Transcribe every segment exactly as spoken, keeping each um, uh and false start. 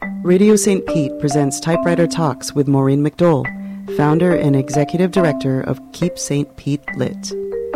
Radio Saint Pete presents Typewriter Talks with Maureen McDole, founder and executive director of Keep Saint Pete Lit.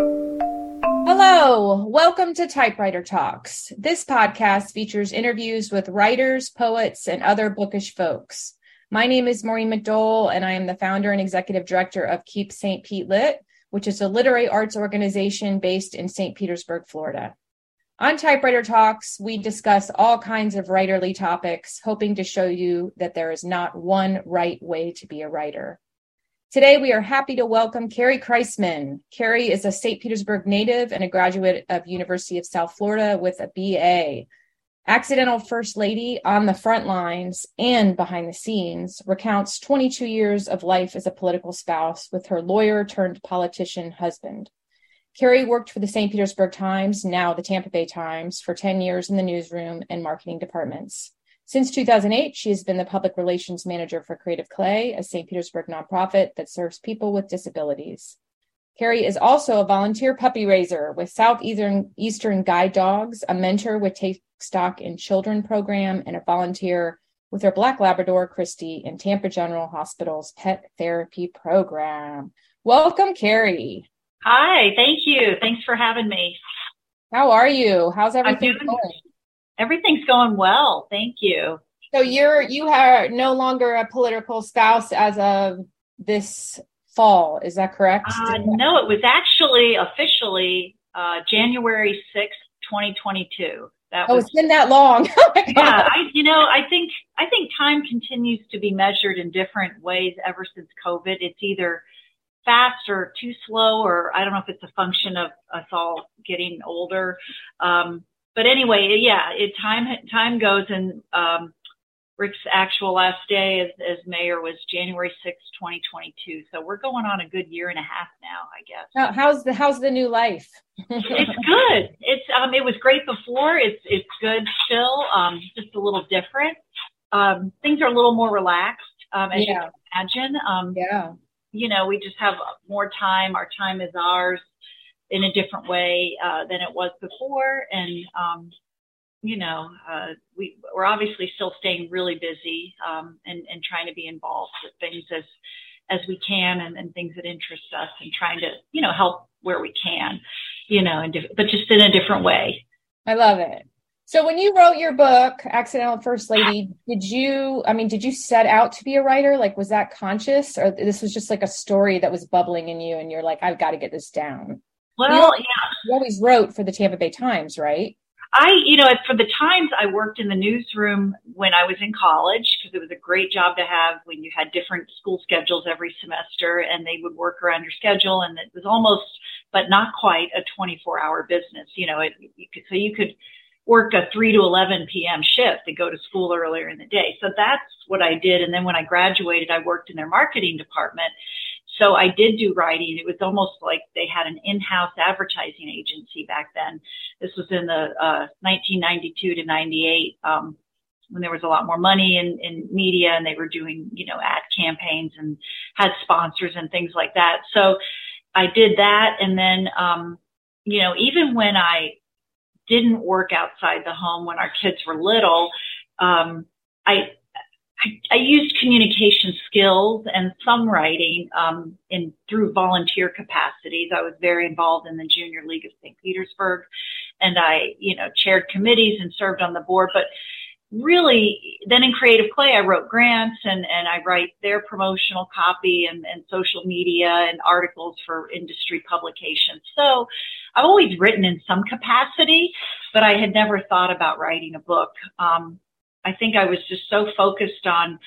Hello, welcome to Typewriter Talks. This podcast features interviews with writers, poets, and other bookish folks. My name is Maureen McDole, and I am the founder and executive director of Keep Saint Pete Lit, which is a literary arts organization based in Saint Petersburg, Florida. On Typewriter Talks, we discuss all kinds of writerly topics, hoping to show you that there is not one right way to be a writer. Today, we are happy to welcome Carrie Kreisman. Carrie is a Saint Petersburg native and a graduate of University of South Florida with a B A. Accidental First Lady on the front lines and behind the scenes recounts twenty-two years of life as a political spouse with her lawyer-turned-politician husband. Carrie worked for the Saint Petersburg Times, now the Tampa Bay Times, for ten years in the newsroom and marketing departments. Since two thousand eight, she has been the public relations manager for Creative Clay, a Saint Petersburg nonprofit that serves people with disabilities. Carrie is also a volunteer puppy raiser with Southeastern Eastern Guide Dogs, a mentor with Take Stock in Children program, and a volunteer with her Black Labrador, Christy, in Tampa General Hospital's pet therapy program. Welcome, Carrie. Hi, thank you. Thanks for having me. How are you? How's everything doing, going? Everything's going well. Thank you. So you're you are no longer a political spouse as of this fall. Is that correct? Uh, no, it was actually officially uh, January sixth, twenty twenty-two. That oh, was, it's been that long. Oh my God. Yeah, I, you know, I think I think time continues to be measured in different ways ever since COVID. It's either fast or too slow, or I don't know if it's a function of us all getting older. Um, but anyway, yeah, it time time goes, and um, Rick's actual last day as, as mayor was January sixth, twenty twenty-two. So we're going on a good year and a half now, I guess. How, how's the how's the new life? It's good. It's um, it was great before. It's it's good still. Um, just a little different. Um, things are a little more relaxed, um, as yeah. you can imagine. Um, yeah. You know, we just have more time. Our time is ours in a different way uh, than it was before. And, um, you know, uh, we, we're obviously still staying really busy um, and, and trying to be involved with things as as we can, and, and things that interest us, and trying to, you know, help where we can, you know, and diff- but just in a different way. I love it. So when you wrote your book, Accidental First Lady, did you, I mean, did you set out to be a writer? Like, was that conscious, or this was just like a story that was bubbling in you and you're like, I've got to get this down? Well, you always, yeah. You always wrote for the Tampa Bay Times, right? I, you know, for the Times, I worked in the newsroom when I was in college, because it was a great job to have when you had different school schedules every semester, and they would work around your schedule. And it was almost, but not quite, a twenty-four hour business. You know, it, you could, so you could work a three to eleven p.m. shift to go to school earlier in the day. So that's what I did. And then when I graduated, I worked in their marketing department. So I did do writing. It was almost like they had an in-house advertising agency back then. This was in the uh, nineteen ninety-two to ninety-eight, um, when there was a lot more money in, in media, and they were doing, you know, ad campaigns and had sponsors and things like that. So I did that. And then, um, you know, even when I didn't work outside the home when our kids were little, um, I, I, I used communication skills and some writing, um, in through volunteer capacities. I was very involved in the Junior League of Saint Petersburg, and I, you know, chaired committees and served on the board. But really, then in Creative Clay, I wrote grants, and, and I write their promotional copy and, and social media and articles for industry publications. So I've always written in some capacity, but I had never thought about writing a book. Um, I think I was just so focused on,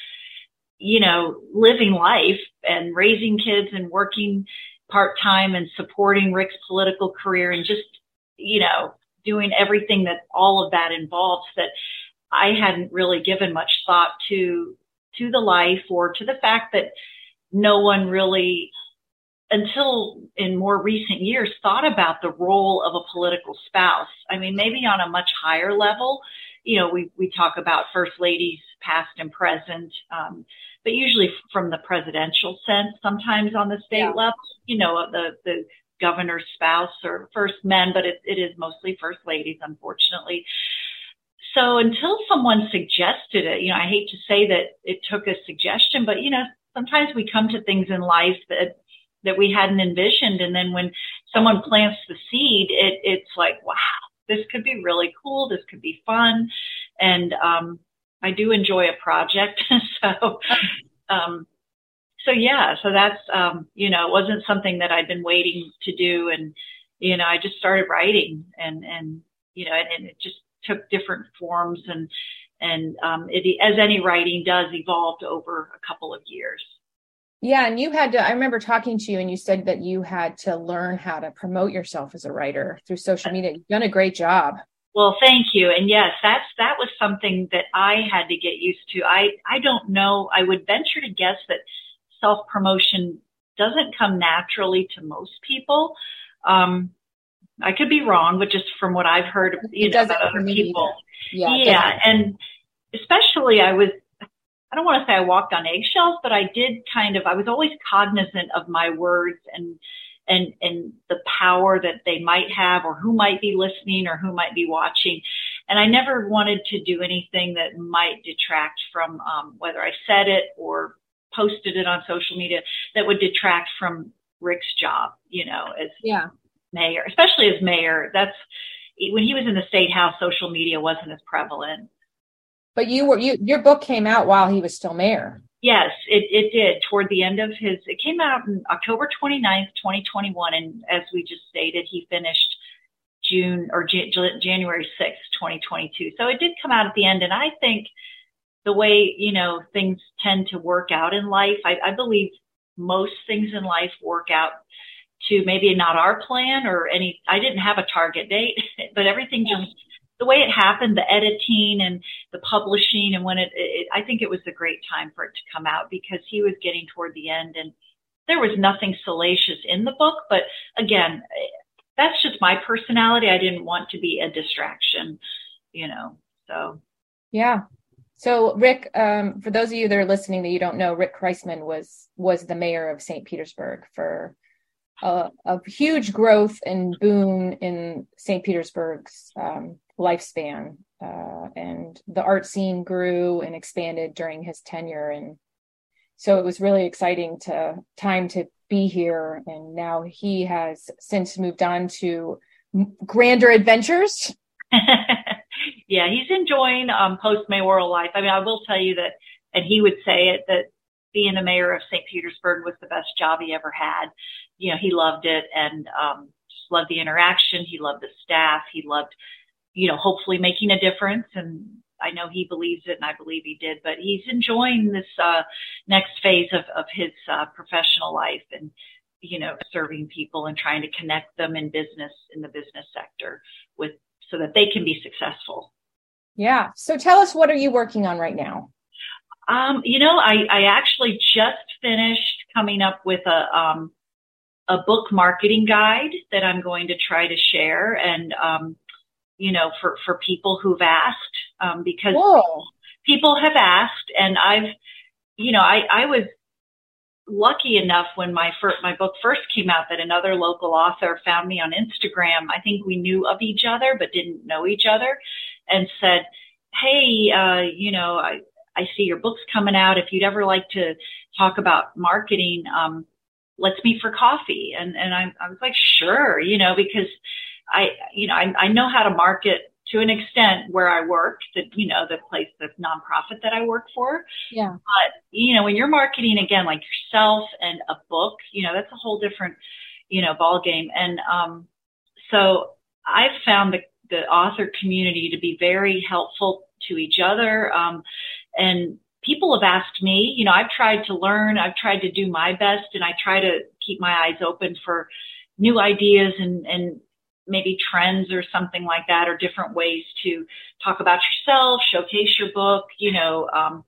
you know, living life and raising kids and working part-time and supporting Rick's political career, and just, you know, doing everything that all of that involves, that I hadn't really given much thought to, to the life, or to the fact that no one really, until in more recent years, thought about the role of a political spouse. I mean, maybe on a much higher level, you know, we, we talk about first ladies, past and present, um, but usually from the presidential sense, sometimes on the state yeah. level, you know, the, the governor's spouse or first men, but it, it is mostly first ladies, unfortunately. so until someone suggested it, you know, I hate to say that it took a suggestion, but, you know, sometimes we come to things in life that, that we hadn't envisioned. And then when someone plants the seed, it, it's like, wow, this could be really cool. This could be fun. And, um, I do enjoy a project. so, um, so yeah, so that's, um, you know, it wasn't something that I'd been waiting to do. And, you know, I just started writing and, and, you know, and, and it just took different forms and, and, um, it, as any writing does, evolved over a couple of years. Yeah. And you had to, I remember talking to you and you said that you had to learn how to promote yourself as a writer through social media. You've done a great job. Well, thank you. And yes, that's, that was something that I had to get used to. I, I don't know. I would venture to guess that self-promotion doesn't come naturally to most people. Um, I could be wrong, but just from what I've heard you know, about other people. Yeah. Yeah. And especially I was, I don't want to say I walked on eggshells, but I did kind of, I was always cognizant of my words and, and, and the power that they might have or who might be listening or who might be watching. And I never wanted to do anything that might detract from, um, whether I said it or posted it on social media that would detract from Rick's job, you know, as yeah. mayor, especially as mayor. That's when he was in the state house, social media wasn't as prevalent. But you were, you, your book came out while he was still mayor. Yes, it, it did. Toward the end of his, it came out on October twenty-ninth, twenty twenty-one. And as we just stated, he finished June or J- January sixth, twenty twenty-two. So it did come out at the end. And I think the way, you know, things tend to work out in life, I, I believe most things in life work out to maybe not our plan or any, I didn't have a target date, but everything just, the way it happened, the editing and the publishing and when it, it, I think it was a great time for it to come out because he was getting toward the end and there was nothing salacious in the book. But again, that's just my personality. I didn't want to be a distraction, you know, so. Yeah. So Rick, um, for those of you that are listening that you don't know, Rick Kriseman was, was the mayor of Saint Petersburg for a, a huge growth and boom in Saint Petersburg's, um, lifespan, uh, and the art scene grew and expanded during his tenure. And so it was really exciting to time to be here. And now he has since moved on to grander adventures. Yeah, he's enjoying um, post-mayoral life. I mean, I will tell you that, and he would say it, that being the mayor of Saint Petersburg was the best job he ever had. You know, he loved it and um, just loved the interaction. He loved the staff. He loved you know, hopefully making a difference. And I know he believes it and I believe he did, but he's enjoying this, uh, next phase of, of his, uh, professional life and, you know, serving people and trying to connect them in business, in the business sector with, so that they can be successful. Yeah. So tell us, what are you working on right now? Um, you know, I, I actually just finished coming up with a, um, a book marketing guide that I'm going to try to share. And, um, you know, for, for people who've asked, um, because Whoa. people have asked and I've, you know, I, I was lucky enough when my first, my book first came out that another local author found me on Instagram. I think we knew of each other, but didn't know each other and said, hey, uh, you know, I, I see your book's coming out. If you'd ever like to talk about marketing, um, let's meet for coffee. And, and I, I was like, sure, you know, because I, you know, I, I know how to market to an extent where I work, that, you know, the place, the nonprofit that I work for. Yeah. But, you know, when you're marketing again, like yourself and a book, you know, that's a whole different, you know, ball game. And, um, so I've found the, the author community to be very helpful to each other. Um, and people have asked me, you know, I've tried to learn, I've tried to do my best, and I try to keep my eyes open for new ideas and, and, maybe trends or something like that, or different ways to talk about yourself, showcase your book, you know, um,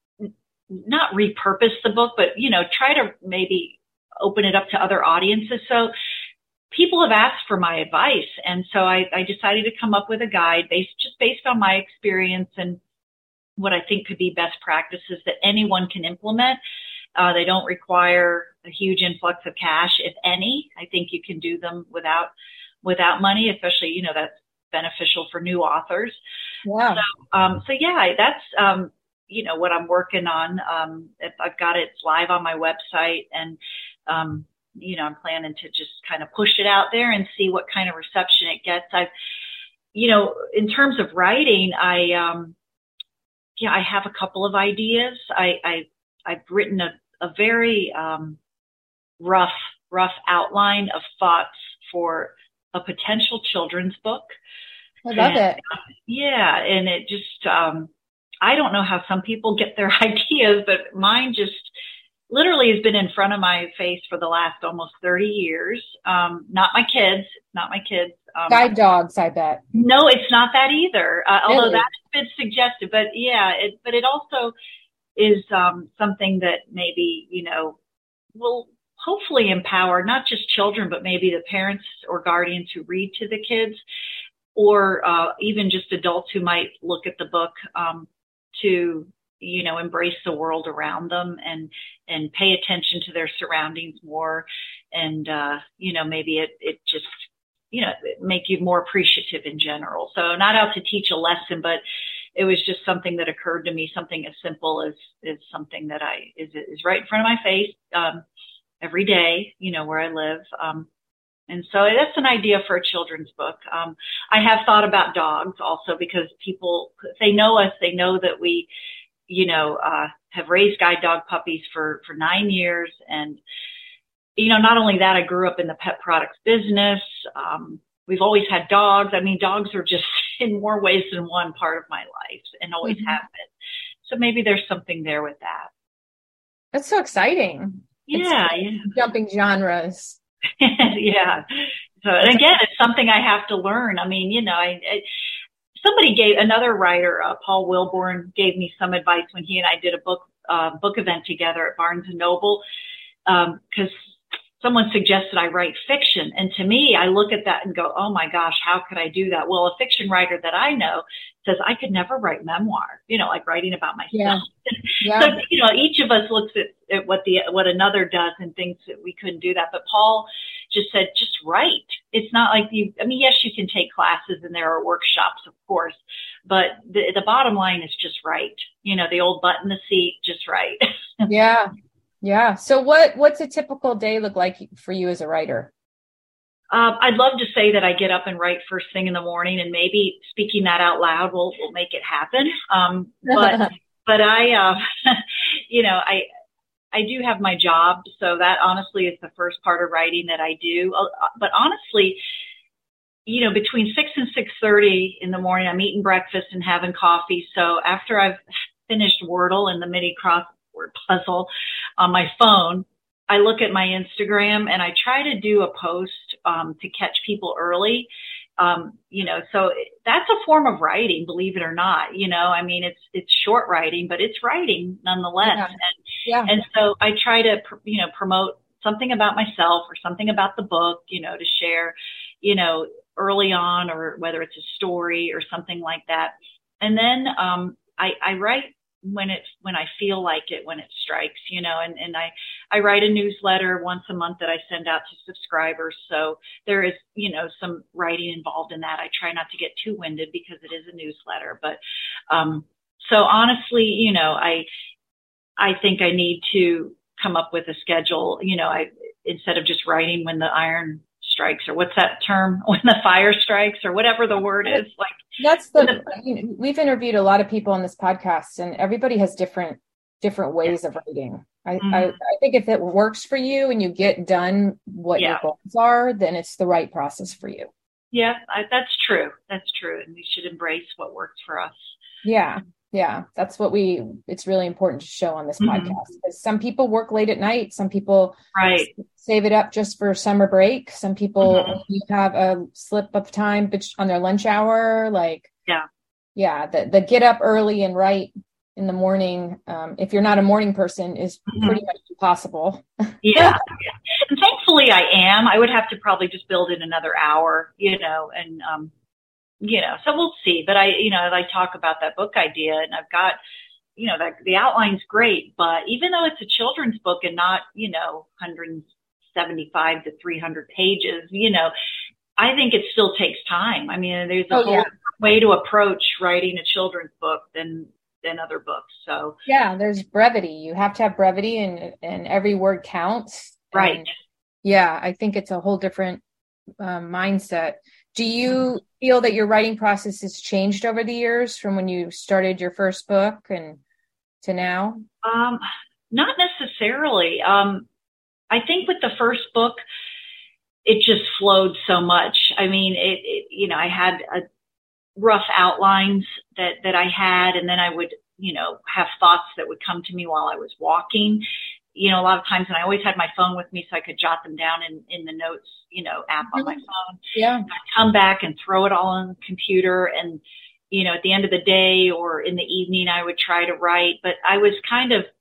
not repurpose the book, but, you know, try to maybe open it up to other audiences. So people have asked for my advice. And so I, I decided to come up with a guide based, just based on my experience and what I think could be best practices that anyone can implement. Uh, they don't require a huge influx of cash, if any. I think you can do them without without money, especially, you know, that's beneficial for new authors. Wow. So, um, so yeah, that's, um, you know, what I'm working on. Um, if I've got it, it's live on my website, and, um, you know, I'm planning to just kind of push it out there and see what kind of reception it gets. I've, you know, in terms of writing, I, um, yeah, I have a couple of ideas. I, I, I've written a, a very, um, rough, rough outline of thoughts for a potential children's book. I love and, it. Yeah. And it just, um, I don't know how some people get their ideas, but mine just literally has been in front of my face for the last almost thirty years. Um, not my kids, not my kids. Um, Guide dogs, I bet. No, it's not that either. Uh, Really? although that's been suggested, but yeah, it, but it also is, um, something that maybe, you know, will hopefully empower not just children, but maybe the parents or guardians who read to the kids, or, uh, even just adults who might look at the book, um, to, you know, embrace the world around them and, and pay attention to their surroundings more. And, uh, you know, maybe it, it just, you know, make you more appreciative in general. So not out to teach a lesson, but it was just something that occurred to me, something as simple as, as something that I, is, is right in front of my face, um, every day, you know, where I live. Um, and so that's an idea for a children's book. Um, I have thought about dogs also, because people, if they know us, they know that we, you know, uh, have raised guide dog puppies for, for nine years. And, you know, not only that, I grew up in the pet products business. Um, we've always had dogs. I mean, dogs are just in more ways than one part of my life, and always mm-hmm. have been. So maybe there's something there with that. That's so exciting. Yeah. It's yeah. Jumping genres. Yeah. So, and again, it's something I have to learn. I mean, you know, I, I somebody gave, another writer, uh, Paul Wilborn, gave me some advice when he and I did a book, uh, book event together at Barnes and Noble. Um, cause someone suggested I write fiction. And to me, I look at that and go, oh my gosh, how could I do that? Well, a fiction writer that I know says I could never write memoir, you know, like writing about myself. Yeah. Yeah. So, you know, each of us looks at, at what the, what another does and thinks that we couldn't do that. But Paul just said, just write. It's not like you, I mean, yes, you can take classes and there are workshops, of course, but the, the bottom line is just write. You know, the old butt in the seat, just write. Yeah. Yeah. So what, what's a typical day look like for you as a writer? Um, I'd love to say that I get up and write first thing in the morning, and maybe speaking that out loud will, will make it happen. Um, but, but I, uh, you know, I, I do have my job. So that honestly is the first part of writing that I do. Uh, but honestly, you know, between six and six thirty in the morning, I'm eating breakfast and having coffee. So after I've finished Wordle and the mini crossword puzzle on my phone, I look at my Instagram and I try to do a post, um, to catch people early. Um, you know, so that's a form of writing, believe it or not. You know, I mean, it's, it's short writing, but it's writing nonetheless. Yeah. And, yeah. and so I try to, you know, promote something about myself or something about the book, you know, to share, you know, early on, or whether it's a story or something like that. And then, um, I, I write when it's, when I feel like it, when it strikes, you know, and, and I, I write a newsletter once a month that I send out to subscribers. So there is, you know, some writing involved in that. I try not to get too winded because it is a newsletter, but, um, so honestly, you know, I, I think I need to come up with a schedule, you know, I, instead of just writing when the iron strikes, or what's that term, when the fire strikes, or whatever the word is, like, that's the, you know, we've interviewed a lot of people on this podcast, and everybody has different, different ways of writing. I, mm-hmm. I, I think if it works for you and you get done what yeah. your goals are, then it's the right process for you. Yeah, I, that's true. That's true. And we should embrace what works for us. Yeah. Yeah. That's what we, it's really important to show on this mm-hmm. podcast, because some people work late at night. Some people right. save it up just for summer break. Some people mm-hmm. you have a slip of time on their lunch hour. Like, yeah. Yeah. The, the get up early and write in the morning, um, if you're not a morning person, is mm-hmm. pretty much impossible. yeah, yeah. And thankfully I am. I would have to probably just build in another hour, you know, and, um, you know, so we'll see. But I, you know, I talk about that book idea, and I've got, you know, that the outline's great, but even though it's a children's book and not, you know, one hundred seventy-five to three hundred pages, you know, I think it still takes time. I mean, there's a Oh, whole yeah. way to approach writing a children's book than than other books. So Yeah, there's brevity. You have to have brevity, and and every word counts. right. And yeah, I think it's a whole different um, mindset. Do you feel that your writing process has changed over the years from when you started your first book and to now? Um, not necessarily. Um, I think with the first book, it just flowed so much. I mean, it, it you know, I had a rough outlines that, that I had, and then I would, you know, have thoughts that would come to me while I was walking. You know, a lot of times, and I always had my phone with me so I could jot them down in, in the notes, you know, app on my phone. Yeah. I'd come back and throw it all on the computer. And, you know, at the end of the day or in the evening, I would try to write, but I was kind of,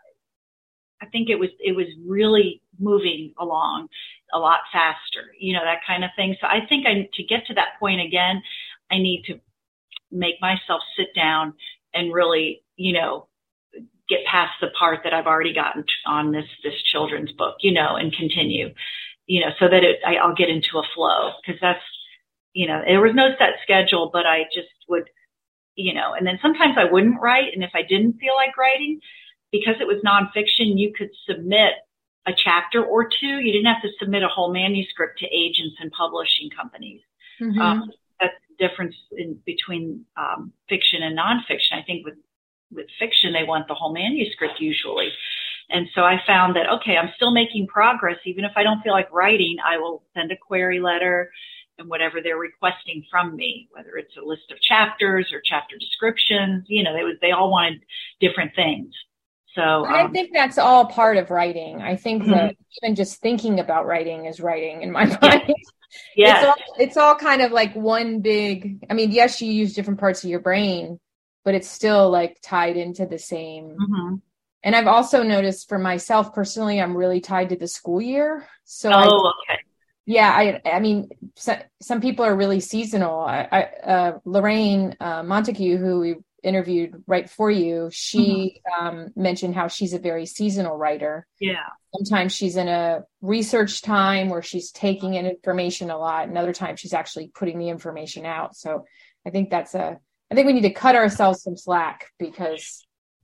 I think it was, it was really moving along a lot faster, you know, that kind of thing. So I think I, to get to that point again, I need to make myself sit down and really, you know, get past the part that I've already gotten on this, this children's book, you know, and continue, you know, so that it, I, I'll get into a flow, because that's, you know, there was no set schedule, but I just would, you know, and then sometimes I wouldn't write. And if I didn't feel like writing, because it was nonfiction, you could submit a chapter or two. You didn't have to submit a whole manuscript to agents and publishing companies. Mm-hmm. Um, that's the difference in between um, fiction and nonfiction. I think with with fiction, they want the whole manuscript usually. And so I found that, okay, I'm still making progress. Even if I don't feel like writing, I will send a query letter and whatever they're requesting from me, whether it's a list of chapters or chapter descriptions, you know, they was, they all wanted different things. So um, I think that's all part of writing. I think mm-hmm. that even just thinking about writing is writing in my mind. Yes. It's all, it's all kind of like one big, I mean, yes, you use different parts of your brain, but it's still like tied into the same. Mm-hmm. And I've also noticed for myself personally, I'm really tied to the school year. So oh, I, okay. Yeah, I I mean, so, some people are really seasonal. I, I uh, Lorraine uh, Montague, who we interviewed right for you, she mm-hmm. um, mentioned how she's a very seasonal writer. Yeah. Sometimes she's in a research time where she's taking in information a lot, and other times she's actually putting the information out. So I think that's a, I think we need to cut ourselves some slack, because.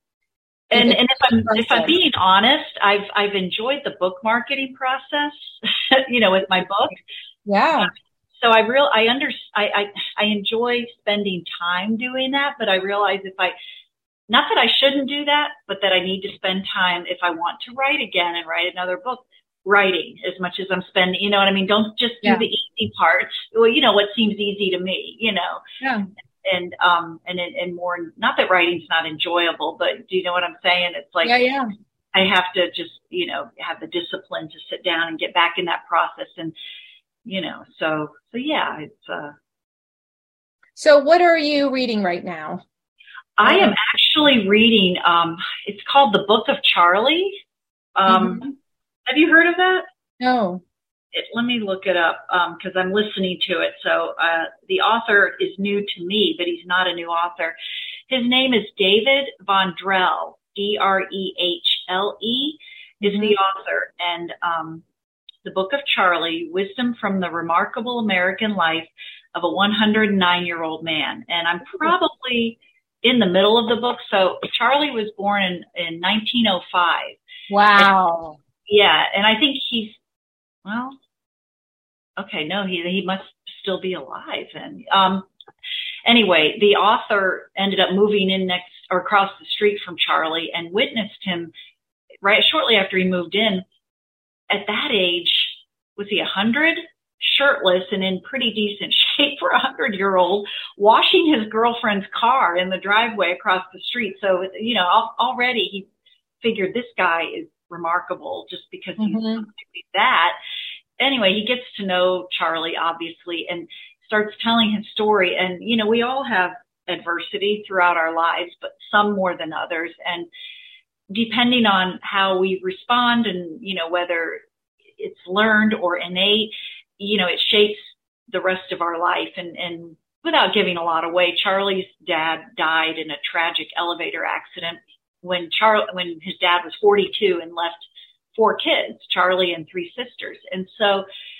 And and if I'm if I'm being honest, I've I've enjoyed the book marketing process, you know, with my book. Yeah. So I real I under I, I I enjoy spending time doing that, but I realize if I, not that I shouldn't do that, but that I need to spend time if I want to write again and write another book, writing as much as I'm spending. You know what I mean? Don't just do yeah. the easy parts. Well, you know what seems easy to me. You know. Yeah. And, um, and, and more, not that writing's not enjoyable, but do you know what I'm saying? It's like, yeah, yeah. I have to just, you know, have the discipline to sit down and get back in that process. And, you know, so, so yeah, it's, uh. So what are you reading right now? I am actually reading, um, it's called The Book of Charlie. Um, mm-hmm. Have you heard of that? No. It, let me look it up, um, cause I'm listening to it. So, uh, the author is new to me, but he's not a new author. His name is David Vondrell, D R E H L E is mm-hmm. the author. And, um, The Book of Charlie, Wisdom from the Remarkable American Life of a one hundred nine year old man. And I'm probably in the middle of the book. So Charlie was born in, in nineteen oh five. Wow. And, yeah. And I think he's, well, okay, no, he he must still be alive. And um, anyway, the author ended up moving in next or across the street from Charlie and witnessed him right shortly after he moved in. At that age, was he a hundred, shirtless and in pretty decent shape for a hundred year old, washing his girlfriend's car in the driveway across the street. So you know, already he figured this guy is remarkable just because he's mm-hmm. that. Anyway, he gets to know Charlie, obviously, and starts telling his story. And, you know, we all have adversity throughout our lives, but some more than others. And depending on how we respond and, you know, whether it's learned or innate, you know, it shapes the rest of our life. And, and without giving a lot away, Charlie's dad died in a tragic elevator accident when Charlie, when his dad was forty-two and left four kids, Charlie and three sisters. And so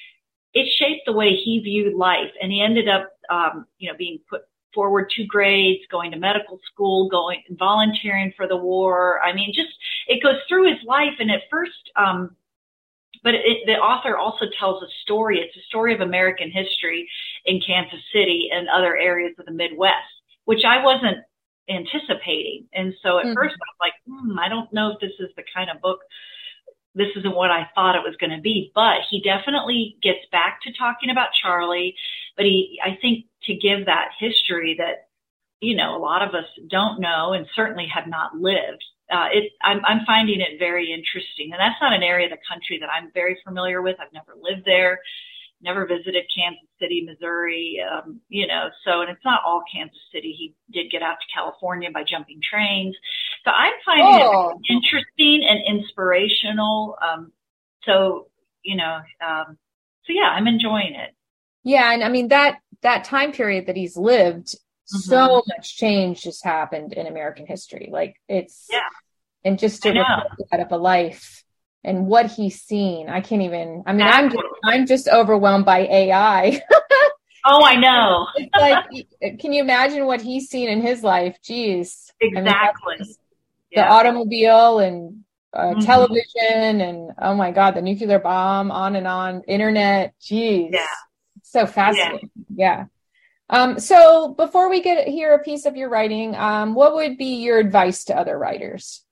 it shaped the way he viewed life. And he ended up, um, you know, being put forward two grades, going to medical school, going volunteering for the war. I mean, just it goes through his life. And at first, um, but it, the author also tells a story. It's a story of American history in Kansas City and other areas of the Midwest, which I wasn't anticipating. And so at mm-hmm. first I was like, hmm, I don't know if this is the kind of book, this isn't what I thought it was going to be. But he definitely gets back to talking about Charlie. But he, I think to give that history that, you know, a lot of us don't know and certainly have not lived. Uh, it, I'm, I'm finding it very interesting. And that's not an area of the country that I'm very familiar with. I've never lived there, never visited Kansas City, Missouri, um, you know, so, and it's not all Kansas City. He did get out to California by jumping trains. So I'm finding oh. it interesting and inspirational. Um, so, you know, um, so yeah, I'm enjoying it. Yeah. And I mean, that, that time period that he's lived, mm-hmm. so much change just happened in American history. Like it's, yeah. and just to reflect that of a life and what he's seen. I can't even, I mean, exactly. I'm, just, I'm just overwhelmed by A I. Oh, I know. It's like, can you imagine what he's seen in his life? Jeez. Exactly. I mean, yeah. The automobile and uh, mm-hmm. television and, oh my God, the nuclear bomb, on and on, internet. Jeez. Yeah. It's so fascinating. Yeah. yeah. Um, so before we get hear a piece of your writing, um, what would be your advice to other writers?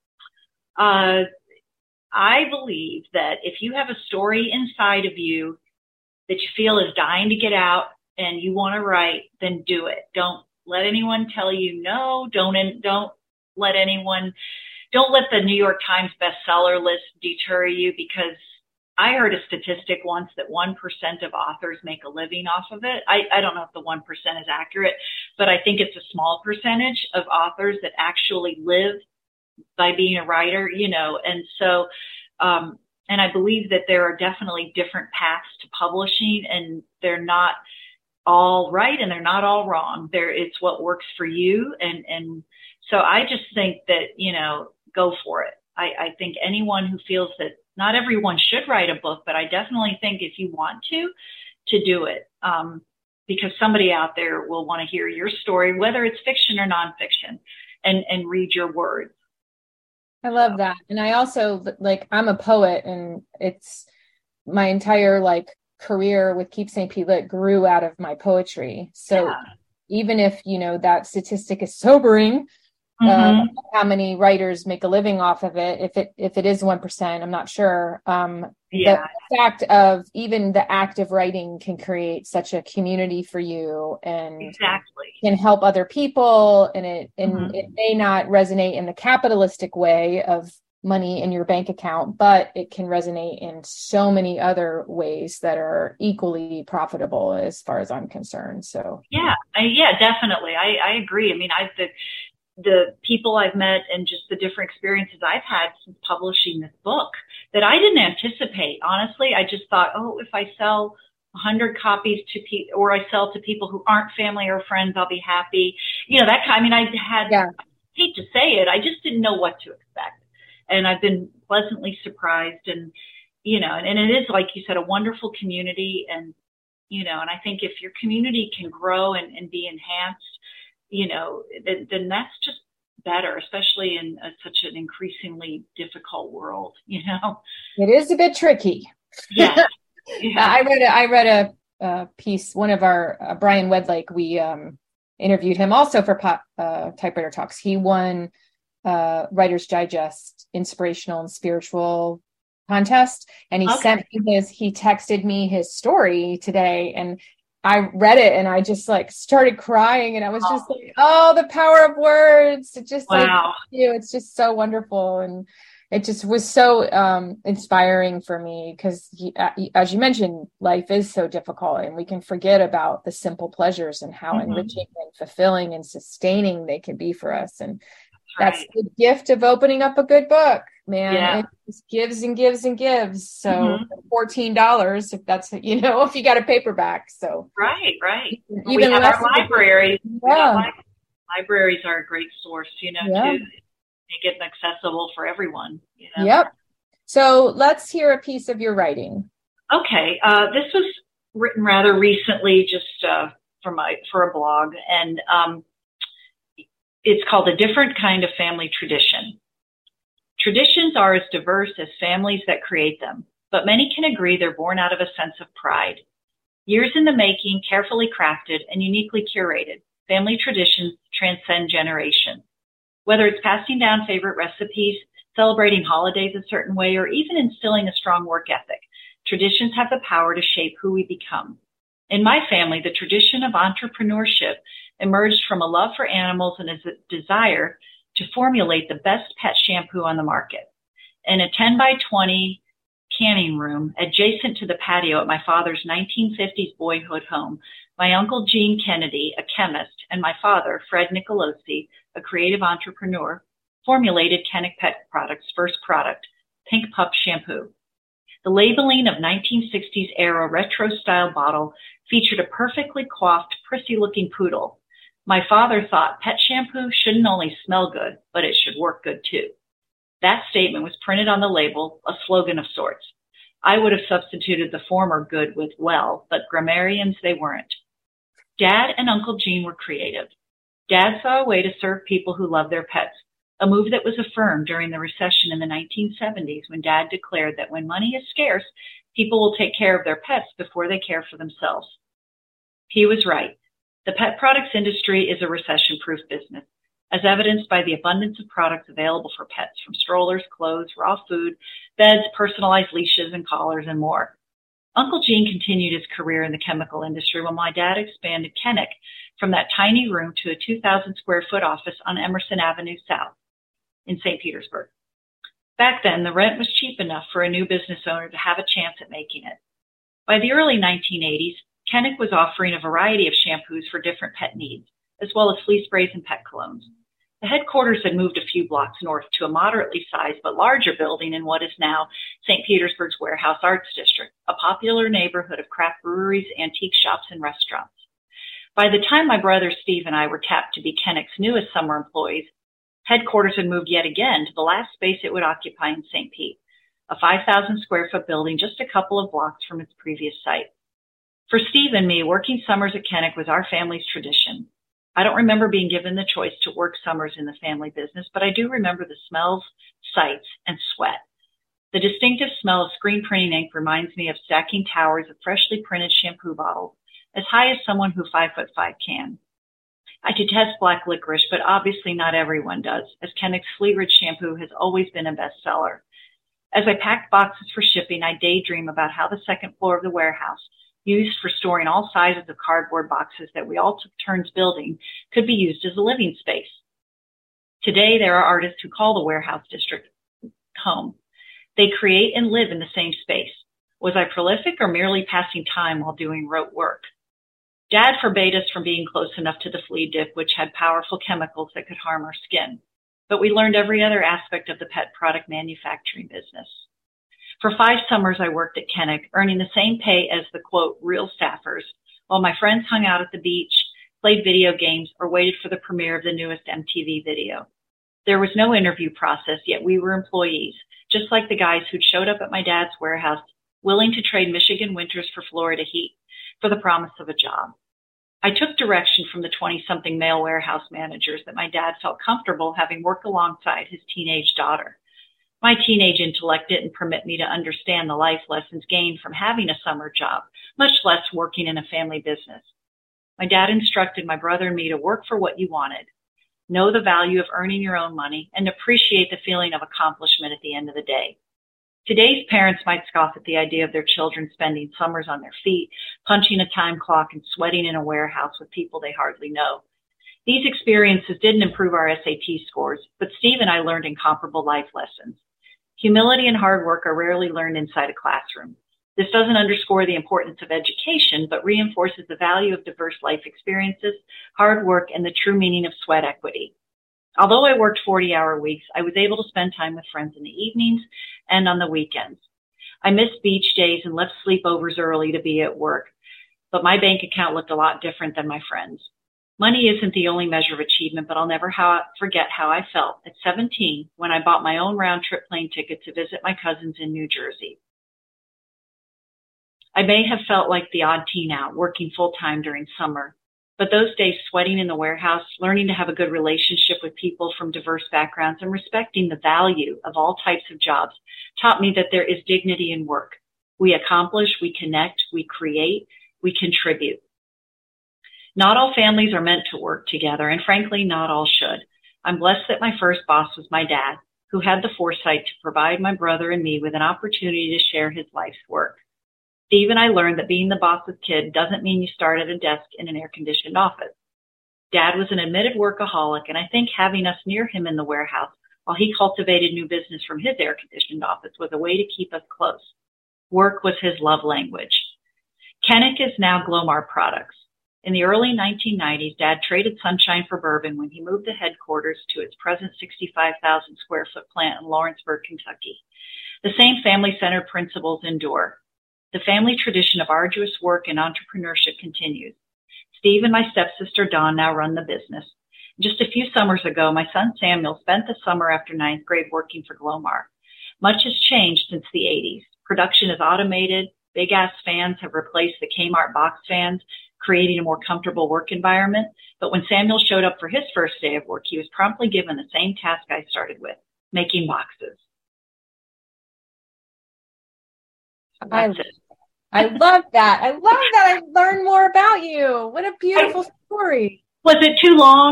Uh, I believe that if you have a story inside of you that you feel is dying to get out and you want to write, then do it. Don't let anyone tell you no. Don't, don't let anyone, don't let the New York Times bestseller list deter you, because I heard a statistic once that one percent of authors make a living off of it. I, I don't know if the one percent is accurate, but I think it's a small percentage of authors that actually live by being a writer, you know, and so, um, and I believe that there are definitely different paths to publishing, and they're not all right and they're not all wrong. There, it's what works for you. And, and so I just think that, you know, go for it. I, I think anyone who feels that not everyone should write a book, but I definitely think if you want to, to do it, um, because somebody out there will want to hear your story, whether it's fiction or nonfiction, and, and read your words. I love that. And I also, like, I'm a poet, and it's my entire, like, career with Keep Saint Pete Lit grew out of my poetry. So yeah. even if, you know, that statistic is sobering, mm-hmm. uh, how many writers make a living off of it, if it, if it is one percent, I'm not sure. Um, yeah. The fact of even the act of writing can create such a community for you, and exactly can help other people. And it, and mm-hmm. it may not resonate in the capitalistic way of money in your bank account, but it can resonate in so many other ways that are equally profitable as far as I'm concerned. So yeah, I, yeah, definitely. I, I agree. I mean, I've, the, the people I've met and just the different experiences I've had since publishing this book that I didn't anticipate. Honestly, I just thought, oh, if I sell a hundred copies to people, or I sell to people who aren't family or friends, I'll be happy. You know, that kind, I mean, I had, yeah. I hate to say it, I just didn't know what to expect. And I've been pleasantly surprised, and, you know, and, and it is, like you said, a wonderful community. And, you know, and I think if your community can grow and, and be enhanced, you know, then, then that's just better, especially in a, such an increasingly difficult world, you know. It is a bit tricky. Yeah. yeah. I read a, I read a, a piece, one of our, uh, Brian Wedlake, we um, interviewed him also for pop, uh, Typewriter Talks. He won uh, Writer's Digest inspirational and spiritual contest. And he okay. sent me his, he texted me his story today, and I read it and I just like started crying, and I was just oh. like, oh, the power of words. It just wow. like, you, it's just so wonderful. And it just was so um, inspiring for me, because as you mentioned, life is so difficult, and we can forget about the simple pleasures and how mm-hmm. enriching and fulfilling and sustaining they can be for us. And that's, right. that's the gift of opening up a good book, man. Yeah. It just gives and gives and gives. So mm-hmm. fourteen dollars, if that's, you know, if you got a paperback. So right, right. Even we have our libraries. Yeah. Li- libraries are a great source, you know, yeah. to make it accessible for everyone. You know? Yep. So let's hear a piece of your writing. Okay. Uh, this was written rather recently, just uh, for my for a blog, and um, it's called A Different Kind of Family Tradition. Traditions are as diverse as families that create them, but many can agree they're born out of a sense of pride. Years in the making, carefully crafted, and uniquely curated, family traditions transcend generations. Whether it's passing down favorite recipes, celebrating holidays a certain way, or even instilling a strong work ethic, traditions have the power to shape who we become. In my family, the tradition of entrepreneurship emerged from a love for animals and a desire to formulate the best pet shampoo on the market. In a ten by twenty canning room adjacent to the patio at my father's nineteen fifties boyhood home, my uncle Gene Kennedy, a chemist, and my father, Fred Nicolosi, a creative entrepreneur, formulated Kennick Pet Products' first product, Pink Pup Shampoo. The labeling of nineteen sixties era retro-style bottle featured a perfectly coiffed, prissy-looking poodle. My father thought pet shampoo shouldn't only smell good, but it should work good too. That statement was printed on the label, a slogan of sorts. I would have substituted the former good with well, but grammarians they weren't. Dad and Uncle Gene were creative. Dad saw a way to serve people who love their pets, a move that was affirmed during the recession in the nineteen seventies when Dad declared that when money is scarce, people will take care of their pets before they care for themselves. He was right. The pet products industry is a recession-proof business, as evidenced by the abundance of products available for pets, from strollers, clothes, raw food, beds, personalized leashes and collars, and more. Uncle Gene continued his career in the chemical industry while my dad expanded Kennick from that tiny room to a two thousand square foot office on Emerson Avenue South in Saint Petersburg. Back then, the rent was cheap enough for a new business owner to have a chance at making it. By the early nineteen eighties, Kennick was offering a variety of shampoos for different pet needs, as well as flea sprays and pet colognes. The headquarters had moved a few blocks north to a moderately sized but larger building in what is now Saint Petersburg's Warehouse Arts District, a popular neighborhood of craft breweries, antique shops, and restaurants. By the time my brother Steve and I were tapped to be Kennick's newest summer employees, headquarters had moved yet again to the last space it would occupy in Saint Pete, a five thousand square foot building just a couple of blocks from its previous site. For Steve and me, working summers at Kennick was our family's tradition. I don't remember being given the choice to work summers in the family business, but I do remember the smells, sights, and sweat. The distinctive smell of screen printing ink reminds me of stacking towers of freshly printed shampoo bottles, as high as someone who five foot five can. I detest black licorice, but obviously not everyone does, as Kennick's Flea Ridge shampoo has always been a bestseller. As I packed boxes for shipping, I daydream about how the second floor of the warehouse, used for storing all sizes of cardboard boxes that we all took turns building, could be used as a living space. Today, there are artists who call the warehouse district home. They create and live in the same space. Was I prolific or merely passing time while doing rote work? Dad forbade us from being close enough to the flea dip, which had powerful chemicals that could harm our skin. But we learned every other aspect of the pet product manufacturing business. For five summers, I worked at Kennick, earning the same pay as the, quote, real staffers, while my friends hung out at the beach, played video games, or waited for the premiere of the newest M T V video. There was no interview process, yet we were employees, just like the guys who'd showed up at my dad's warehouse, willing to trade Michigan winters for Florida heat for the promise of a job. I took direction from the twenty-something male warehouse managers that my dad felt comfortable having work alongside his teenage daughter. My teenage intellect didn't permit me to understand the life lessons gained from having a summer job, much less working in a family business. My dad instructed my brother and me to work for what you wanted, know the value of earning your own money, and appreciate the feeling of accomplishment at the end of the day. Today's parents might scoff at the idea of their children spending summers on their feet, punching a time clock, and sweating in a warehouse with people they hardly know. These experiences didn't improve our S A T scores, but Steve and I learned incomparable life lessons. Humility and hard work are rarely learned inside a classroom. This doesn't underscore the importance of education, but reinforces the value of diverse life experiences, hard work, and the true meaning of sweat equity. Although I worked forty-hour weeks, I was able to spend time with friends in the evenings and on the weekends. I missed beach days and left sleepovers early to be at work, but my bank account looked a lot different than my friends. Money isn't the only measure of achievement, but I'll never how, forget how I felt at seventeen when I bought my own round-trip plane ticket to visit my cousins in New Jersey. I may have felt like the odd teen out, working full-time during summer. But those days sweating in the warehouse, learning to have a good relationship with people from diverse backgrounds, and respecting the value of all types of jobs taught me that there is dignity in work. We accomplish, we connect, we create, we contribute. Not all families are meant to work together, and frankly, not all should. I'm blessed that my first boss was my dad, who had the foresight to provide my brother and me with an opportunity to share his life's work. Steve and I learned that being the boss's kid doesn't mean you start at a desk in an air-conditioned office. Dad was an admitted workaholic, and I think having us near him in the warehouse while he cultivated new business from his air-conditioned office was a way to keep us close. Work was his love language. Kennick is now Glomar Products. In the early nineteen nineties, Dad traded sunshine for bourbon when he moved the headquarters to its present sixty-five thousand square foot plant in Lawrenceburg, Kentucky. The same family-centered principles endure. The family tradition of arduous work and entrepreneurship continues. Steve and my stepsister Dawn now run the business. Just a few summers ago, my son Samuel spent the summer after ninth grade working for Glomar. Much has changed since the eighties. Production is automated. Big-ass fans have replaced the Kmart box fans, creating a more comfortable work environment. But when Samuel showed up for his first day of work, he was promptly given the same task I started with, making boxes. I, I love that. I love that. I learned more about you. What a beautiful I, story. Was it too long?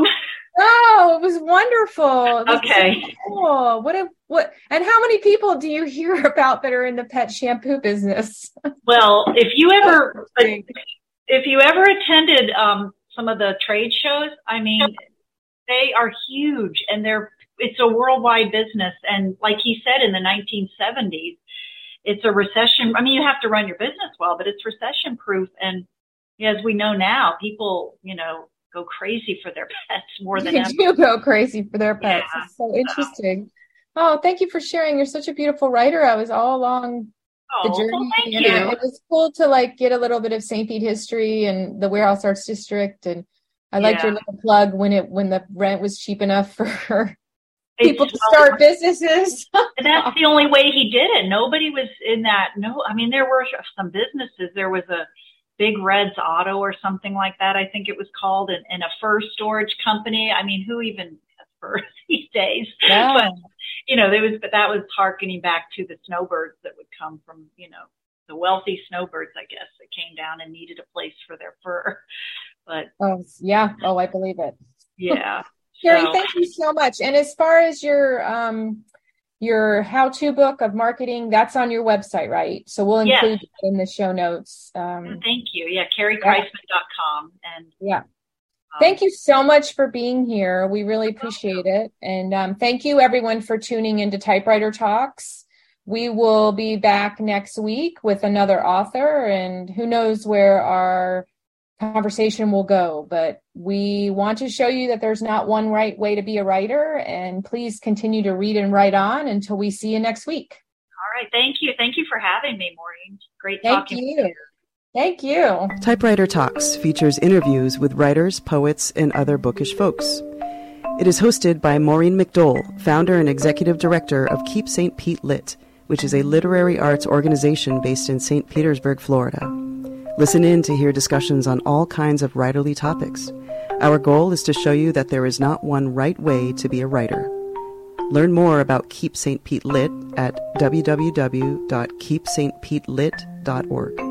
No, it was wonderful. It was okay. So cool. What a what? And how many people do you hear about that are in the pet shampoo business? Well, if you ever, if you ever attended um, some of the trade shows, I mean, they are huge, and they're it's a worldwide business. And like he said, in the nineteen seventies. It's a recession. I mean, you have to run your business well, but it's recession proof. And as we know now, people, you know, go crazy for their pets more than they ever. do go crazy for their pets. Yeah, it's so interesting. So. Oh, thank you for sharing. You're such a beautiful writer. I was all along oh, the journey. Well, thank you. you. Know, it was cool to like get a little bit of Saint Pete history and the Warehouse Arts District. And I liked yeah. your little plug when it when the rent was cheap enough for her. People to start businesses. And that's the only way he did it. Nobody was in that. No, I mean, there were some businesses. There was a Big Red's Auto or something like that, I think it was called, and, and a fur storage company. I mean, who even has fur these days? Yeah. But, you know, there was, but that was harkening back to the snowbirds that would come from, you know, the wealthy snowbirds, I guess, that came down and needed a place for their fur. But oh, yeah. Oh, I believe it. Yeah. Carrie, so, thank you so much. And as far as your um, your how-to book of marketing, that's on your website, right? So we'll include yes. it in the show notes. Um, thank you. Yeah, Carrie Kreisman dot com. And yeah. Um, thank you so much for being here. We really appreciate it. And um, thank you, everyone, for tuning into Typewriter Talks. We will be back next week with another author, and who knows where our conversation will go, but we want to show you that there's not one right way to be a writer, and please continue to read and write on until we see you next week. All right. Thank you. Thank you for having me, Maureen. Great Thank talking you. to you. Thank you. Typewriter Talks features interviews with writers, poets, and other bookish folks. It is hosted by Maureen McDole, founder and executive director of Keep Saint Pete Lit, which is a literary arts organization based in Saint Petersburg, Florida. Listen in to hear discussions on all kinds of writerly topics. Our goal is to show you that there is not one right way to be a writer. Learn more about Keep Saint Pete Lit at w w w dot keep saint pete lit dot org.